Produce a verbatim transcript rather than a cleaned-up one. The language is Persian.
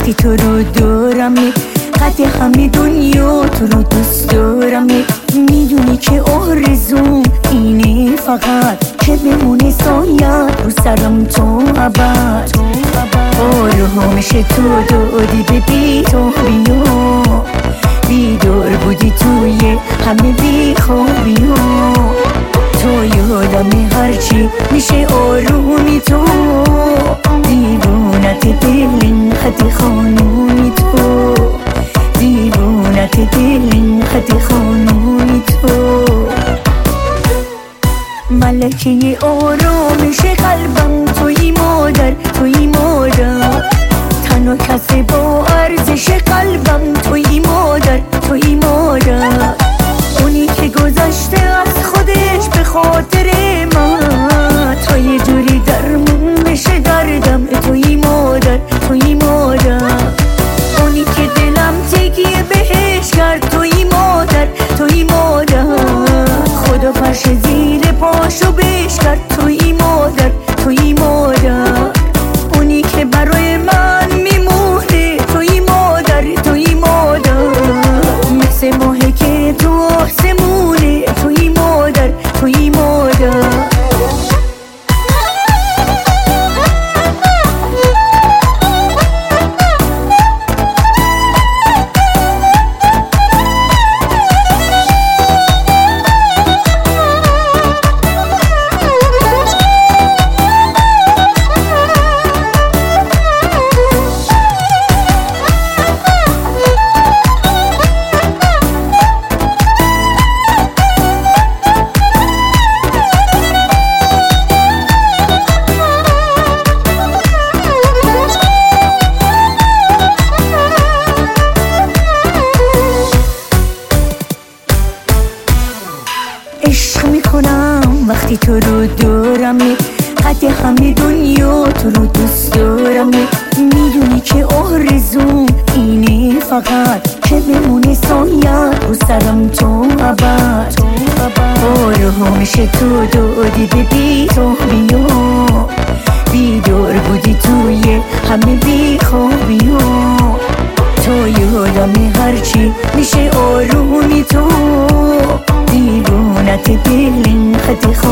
وقتی تو رو دورمه، قد همه دنیا تو رو دوست دارمه. میدونی که آرزوم اینه فقط که بمونه سایت رو سرم تو ابد. آرامش تو دادی به بی‌تابی‌ها، بیدار بودی توی همه بیخوابی‌ها. تو یادم هرچی میشه آرومی تو، دیوونت دل این خط خانومی تو، دیوونت دل این خط خانومی تو. ملکه آرامش قلبم توی مادر، توی مادر، تنها کسی با ارزش قلبم توی مادر، توی مادر. اونی که گذشته از خودش به خاطر من، تا یه جوری درمون بشه دردم توی مادر، توی مادر. اونی که دلم تکیه بهش کرد توی مادر، توی مادر. خدا فرش زیر پاشو بش کرد توی مادر، توی مادر. اونی که برای من میمونه توی مادر، توی مادر. مثل ماهی که تو آسمونه توی مادر، توی مادر. عشق میکنم وقتی تو رو دورمه، قد همه دنیا تو رو دوست دارمه. میدونی که آرزوم اینه فقط که بمونه سایت رو سرم تو ابد. آرامش تو دادی به بی‌تابی‌ها، بیدار بودی توی همه بیخوابی‌ها. تو یادم هرچی میشه آرومی تو، دیوونت دل این خط